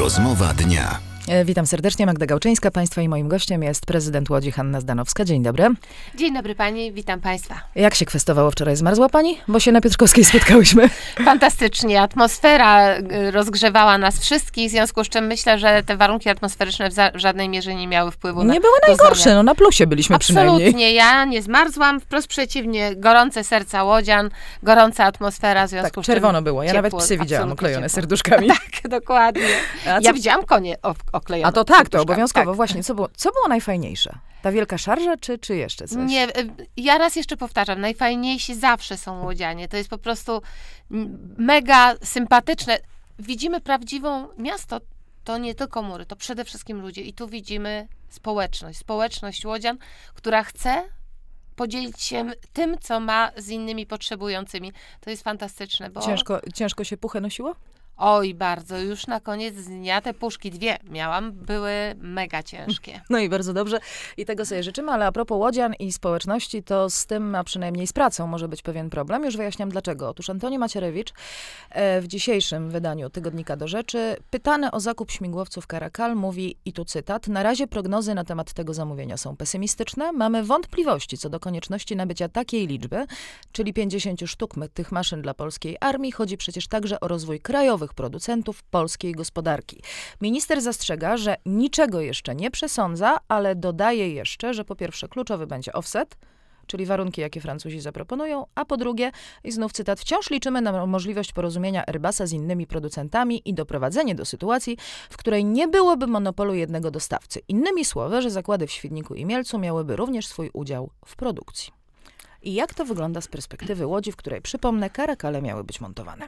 Rozmowa dnia. Witam serdecznie, Magda Gałczyńska. Państwa i moim gościem jest prezydent Łodzi Hanna Zdanowska. Dzień dobry. Dzień dobry pani, witam państwa. Jak się kwestowało wczoraj? Zmarzła pani? Bo się na Piotrkowskiej spotkałyśmy. Fantastycznie. Atmosfera rozgrzewała nas wszystkich, w związku z czym myślę, że te warunki atmosferyczne w żadnej mierze nie miały wpływu na Nie były najgorsze, no na plusie byliśmy Absolutnie. przynajmniej. Ja nie zmarzłam, wprost przeciwnie, gorące serca łodzian, gorąca atmosfera, w związku Tak, z czym czerwono było. Ja nawet ciepło, psy widziałam absolutnie oklejone ciepło. serduszkami. Tak, dokładnie. Ja widziałam konie oklejone. A to tak, to serduszkami. obowiązkowo. Tak. Właśnie, co było najfajniejsze? Ta wielka szarża, czy jeszcze coś? Nie, ja raz jeszcze powtarzam, najfajniejsi zawsze są łodzianie. To jest po prostu mega sympatyczne. Widzimy prawdziwą miasto, to nie tylko mury, to przede wszystkim ludzie. I tu widzimy społeczność łodzian, która chce podzielić się tym, co ma z innymi potrzebującymi. To jest fantastyczne, bo... Ciężko się puchę nosiło? Oj, bardzo. Już na koniec dnia te puszki 2 miałam, były mega ciężkie. No i bardzo dobrze. I tego sobie życzymy, ale a propos łodzian i społeczności, to z tym, a przynajmniej z pracą może być pewien problem. Już wyjaśniam dlaczego. Otóż Antoni Macierewicz w dzisiejszym wydaniu Tygodnika do Rzeczy, pytany o zakup śmigłowców Caracal, mówi, i tu cytat, na razie prognozy na temat tego zamówienia są pesymistyczne. Mamy wątpliwości co do konieczności nabycia takiej liczby, czyli 50 sztuk tych maszyn dla polskiej armii. Chodzi przecież także o rozwój krajowych producentów polskiej gospodarki. Minister zastrzega, że niczego jeszcze nie przesądza, ale dodaje jeszcze, że po pierwsze kluczowy będzie offset, czyli warunki, jakie Francuzi zaproponują, a po drugie, i znów cytat, wciąż liczymy na możliwość porozumienia Airbusa z innymi producentami i doprowadzenie do sytuacji, w której nie byłoby monopolu jednego dostawcy. Innymi słowy, że zakłady w Świdniku i Mielcu miałyby również swój udział w produkcji. I jak to wygląda z perspektywy Łodzi, w której, przypomnę, Caracale miały być montowane?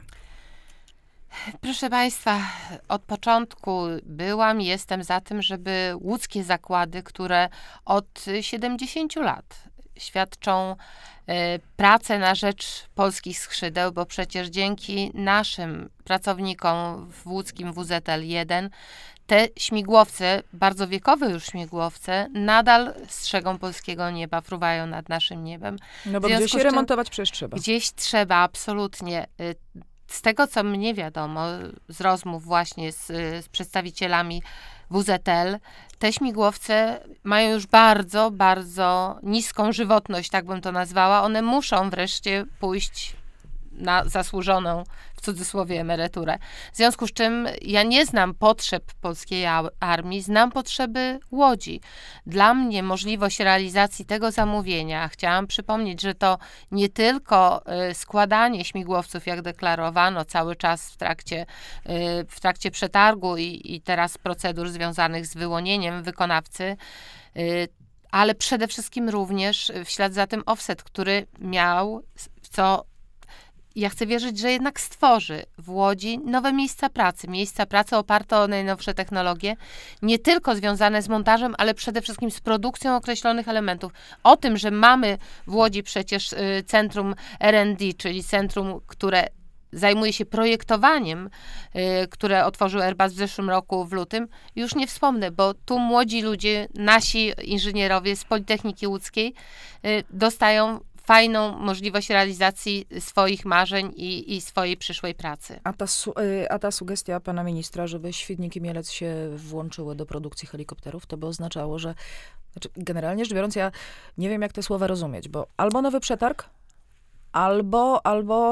Proszę państwa, od początku jestem za tym, żeby łódzkie zakłady, które od 70 lat świadczą pracę na rzecz polskich skrzydeł, bo przecież dzięki naszym pracownikom w łódzkim WZL-1 te śmigłowce, bardzo wiekowe już śmigłowce, nadal strzegą polskiego nieba, fruwają nad naszym niebem. No bo gdzieś się remontować przecież trzeba. Gdzieś trzeba, absolutnie. Z tego, co mnie wiadomo, z rozmów właśnie z przedstawicielami WZL, te śmigłowce mają już bardzo, bardzo niską żywotność, tak bym to nazwała. One muszą wreszcie pójść na zasłużoną, w cudzysłowie, emeryturę. W związku z czym ja nie znam potrzeb polskiej armii, znam potrzeby Łodzi. Dla mnie możliwość realizacji tego zamówienia, chciałam przypomnieć, że to nie tylko składanie śmigłowców, jak deklarowano cały czas w trakcie przetargu i teraz procedur związanych z wyłonieniem wykonawcy, ale przede wszystkim również w ślad za tym offset, który miał, ja chcę wierzyć, że jednak stworzy w Łodzi nowe miejsca pracy oparte o najnowsze technologie, nie tylko związane z montażem, ale przede wszystkim z produkcją określonych elementów. O tym, że mamy w Łodzi przecież centrum R&D, czyli centrum, które zajmuje się projektowaniem, które otworzył Airbus w zeszłym roku w lutym, już nie wspomnę, bo tu młodzi ludzie, nasi inżynierowie z Politechniki Łódzkiej dostają fajną możliwość realizacji swoich marzeń i swojej przyszłej pracy. A ta sugestia pana ministra, żeby Świdnik i Mielec się włączyły do produkcji helikopterów, to by oznaczało, że, generalnie rzecz biorąc, ja nie wiem, jak te słowa rozumieć, bo albo nowy przetarg, albo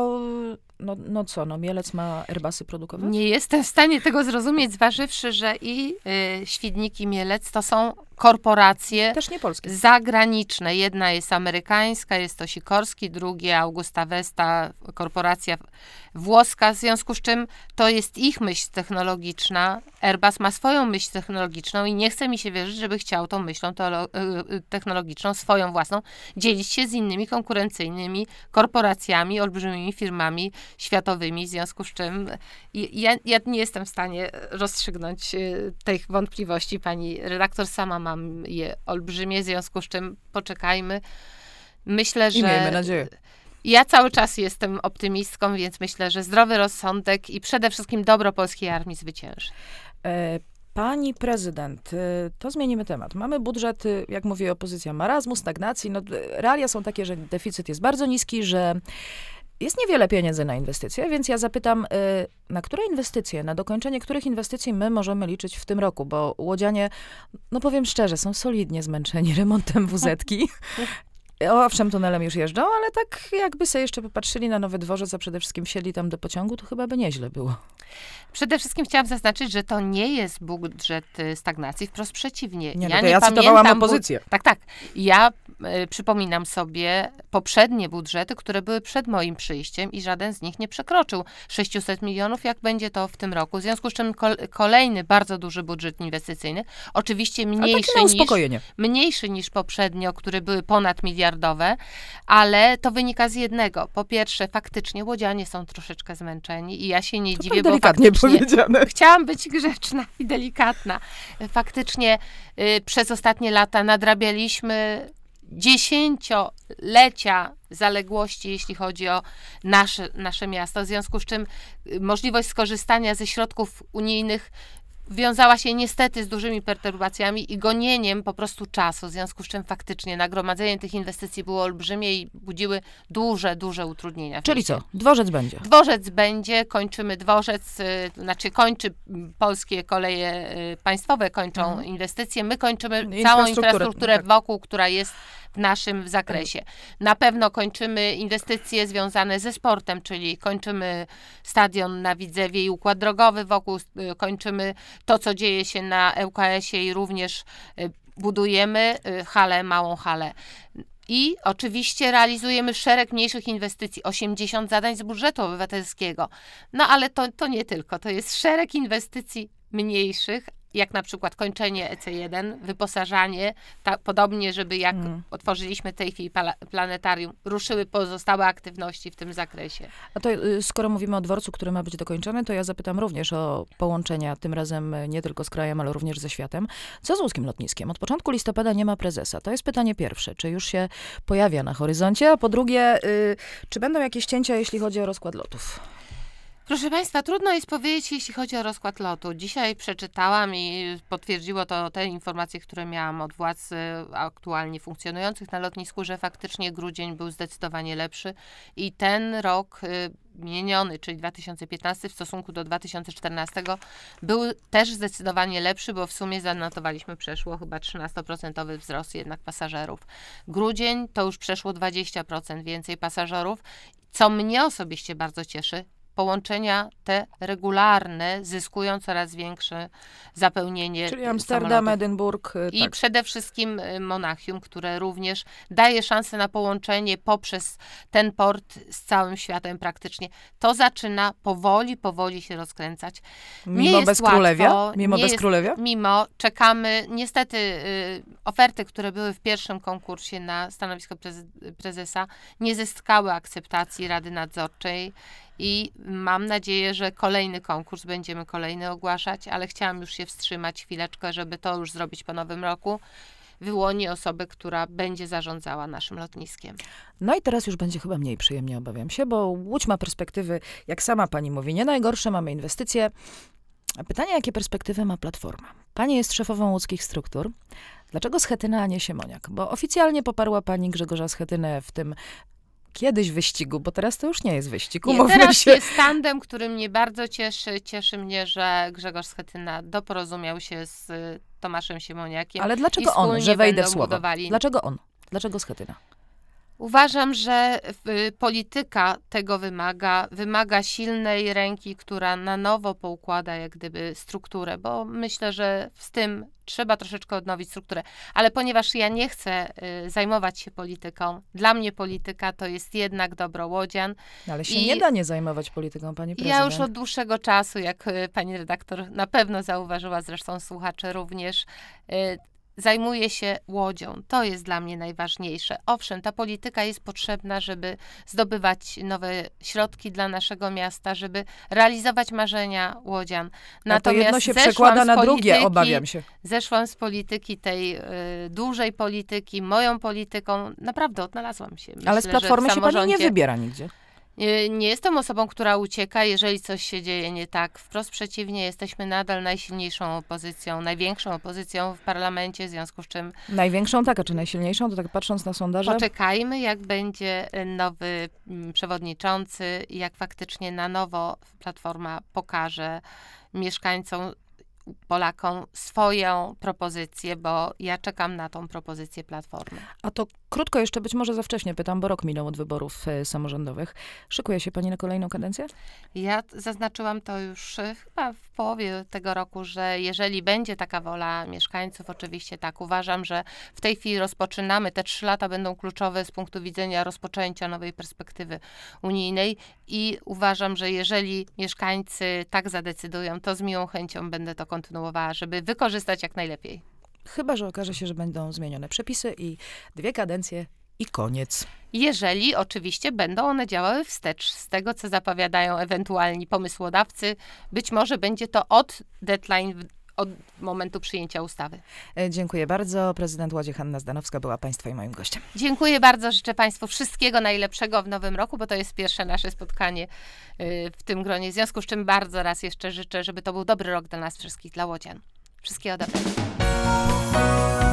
Mielec ma Airbusy produkować? Nie jestem w stanie tego zrozumieć, zważywszy, że i Świdnik i Mielec to są korporacje też nie polskie, zagraniczne. Jedna jest amerykańska, jest to Sikorski, drugie Augusta Westa, korporacja włoska, w związku z czym to jest ich myśl technologiczna. Airbus ma swoją myśl technologiczną i nie chce mi się wierzyć, żeby chciał tą myślą technologiczną, swoją własną, dzielić się z innymi konkurencyjnymi korporacjami, olbrzymimi firmami światowymi, w związku z czym ja nie jestem w stanie rozstrzygnąć tych wątpliwości. Pani redaktor, sama mam je olbrzymie, w związku z czym poczekajmy. Myślę, że... I miejmy nadzieję. Ja cały czas jestem optymistką, więc myślę, że zdrowy rozsądek i przede wszystkim dobro polskiej armii zwycięży. Pani prezydent, to zmienimy temat. Mamy budżet, jak mówi opozycja, marazmu, stagnacji. No, realia są takie, że deficyt jest bardzo niski, że jest niewiele pieniędzy na inwestycje, więc ja zapytam, na które inwestycje, na dokończenie których inwestycji my możemy liczyć w tym roku? Bo łodzianie, no powiem szczerze, są solidnie zmęczeni remontem WZ-ki. Owszem, tunelem już jeżdżą, ale tak jakby sobie jeszcze popatrzyli na Nowy Dworzec, a przede wszystkim wsiedli tam do pociągu, to chyba by nieźle było. Przede wszystkim chciałam zaznaczyć, że to nie jest budżet stagnacji, wprost przeciwnie. Nie, no to ja cytowałam opozycję. Tak. Ja przypominam sobie poprzednie budżety, które były przed moim przyjściem i żaden z nich nie przekroczył 600 milionów, jak będzie to w tym roku. W związku z czym kolejny bardzo duży budżet inwestycyjny, oczywiście mniejszy niż poprzednio, które były ponadmiliardowe, ale to wynika z jednego. Po pierwsze, faktycznie łodzianie są troszeczkę zmęczeni i ja się nie dziwię, bo delikatnie powiedziane. Chciałam być grzeczna i delikatna. Faktycznie przez ostatnie lata nadrabialiśmy dziesięciolecia zaległości, jeśli chodzi o nasze miasto, w związku z czym możliwość skorzystania ze środków unijnych wiązała się niestety z dużymi perturbacjami i gonieniem po prostu czasu, w związku z czym faktycznie nagromadzenie tych inwestycji było olbrzymie i budziły duże utrudnienia. Czyli co? Dworzec będzie? Dworzec będzie, kończymy dworzec, kończy polskie koleje państwowe, kończą inwestycje, my kończymy całą infrastrukturę tak. wokół, która jest w naszym zakresie. Na pewno kończymy inwestycje związane ze sportem, czyli kończymy stadion na Widzewie i układ drogowy wokół, kończymy to, co dzieje się na ŁKS-ie i również budujemy małą halę. I oczywiście realizujemy szereg mniejszych inwestycji, 80 zadań z budżetu obywatelskiego. No ale to nie tylko, to jest szereg inwestycji mniejszych, jak na przykład kończenie EC1, wyposażanie, podobnie, żeby jak otworzyliśmy w tej chwili planetarium, ruszyły pozostałe aktywności w tym zakresie. A to skoro mówimy o dworcu, który ma być dokończony, to ja zapytam również o połączenia, tym razem nie tylko z krajem, ale również ze światem. Co z łódzkim lotniskiem? Od początku listopada nie ma prezesa. To jest pytanie pierwsze. Czy już się pojawia na horyzoncie? A po drugie, czy będą jakieś cięcia, jeśli chodzi o rozkład lotów? Proszę Państwa, trudno jest powiedzieć, jeśli chodzi o rozkład lotu. Dzisiaj przeczytałam i potwierdziło to te informacje, które miałam od władz aktualnie funkcjonujących na lotnisku, że faktycznie grudzień był zdecydowanie lepszy i ten rok miniony, czyli 2015 w stosunku do 2014 był też zdecydowanie lepszy, bo w sumie zanotowaliśmy przeszło chyba 13% wzrost jednak pasażerów. Grudzień to już przeszło 20% więcej pasażerów, co mnie osobiście bardzo cieszy. Połączenia te regularne zyskują coraz większe zapełnienie Czyli Amsterdam, samolotów. Edynburg. I tak. przede wszystkim Monachium, które również daje szansę na połączenie poprzez ten port z całym światem praktycznie. To zaczyna powoli się rozkręcać. Mimo Bezkrólewia? Mimo, czekamy. Niestety oferty, które były w pierwszym konkursie na stanowisko prezesa, nie zyskały akceptacji Rady Nadzorczej. I mam nadzieję, że kolejny konkurs będziemy kolejny ogłaszać, ale chciałam już się wstrzymać chwileczkę, żeby to już zrobić po nowym roku. Wyłoni osobę, która będzie zarządzała naszym lotniskiem. No i teraz już będzie chyba mniej przyjemnie, obawiam się, bo Łódź ma perspektywy, jak sama pani mówi, nie najgorsze, mamy inwestycje. Pytanie, jakie perspektywy ma Platforma? Pani jest szefową łódzkich struktur. Dlaczego Schetyna, a nie Siemoniak? Bo oficjalnie poparła pani Grzegorza Schetynę w tym kiedyś wyścigu, bo teraz to już nie jest wyścig. Teraz jest tandem, który mnie bardzo cieszy. Cieszy mnie, że Grzegorz Schetyna doporozumiał się z Tomaszem Siemoniakiem. Ale dlaczego on, że wejdę w słowo? Dlaczego on? Dlaczego Schetyna? Uważam, że polityka tego wymaga silnej ręki, która na nowo poukłada jak gdyby strukturę, bo myślę, że z tym trzeba troszeczkę odnowić strukturę. Ale ponieważ ja nie chcę zajmować się polityką, dla mnie polityka to jest jednak dobro łodzian. Ale się nie da nie zajmować polityką, pani prezydent. Ja już od dłuższego czasu, jak pani redaktor na pewno zauważyła, zresztą słuchacze również, zajmuję się łodzią. To jest dla mnie najważniejsze. Owszem, ta polityka jest potrzebna, żeby zdobywać nowe środki dla naszego miasta, żeby realizować marzenia łodzian. Natomiast to jedno się przekłada na drugie, obawiam się. Zeszłam z polityki, tej dużej polityki, moją polityką. Naprawdę odnalazłam się. Myślę, ale z Platformy się pani nie wybiera nigdzie. Nie jestem osobą, która ucieka, jeżeli coś się dzieje nie tak. Wprost przeciwnie, jesteśmy nadal najsilniejszą opozycją, największą opozycją w parlamencie, w związku z czym Największą, tak, a czy najsilniejszą? To tak patrząc na sondaże. poczekajmy, jak będzie nowy przewodniczący i jak faktycznie na nowo Platforma pokaże mieszkańcom, Polakom swoją propozycję, bo ja czekam na tą propozycję Platformy. A to krótko jeszcze, być może za wcześnie pytam, bo rok minął od wyborów samorządowych. Szykuje się pani na kolejną kadencję? Ja zaznaczyłam to już chyba w połowie tego roku, że jeżeli będzie taka wola mieszkańców, oczywiście tak, uważam, że w tej chwili rozpoczynamy, te 3 lata będą kluczowe z punktu widzenia rozpoczęcia nowej perspektywy unijnej i uważam, że jeżeli mieszkańcy tak zadecydują, to z miłą chęcią będę to kontynuowała, żeby wykorzystać jak najlepiej. Chyba że okaże się, że będą zmienione przepisy i 2 kadencje i koniec. Jeżeli oczywiście będą one działały wstecz z tego, co zapowiadają ewentualni pomysłodawcy. Być może będzie to od deadline, od momentu przyjęcia ustawy. Dziękuję bardzo. Prezydent Łodzi Hanna Zdanowska była państwa i moim gościem. Dziękuję bardzo. Życzę Państwu wszystkiego najlepszego w nowym roku, bo to jest pierwsze nasze spotkanie w tym gronie. W związku z czym bardzo raz jeszcze życzę, żeby to był dobry rok dla nas wszystkich, dla łodzian. Wszystkiego dobrego.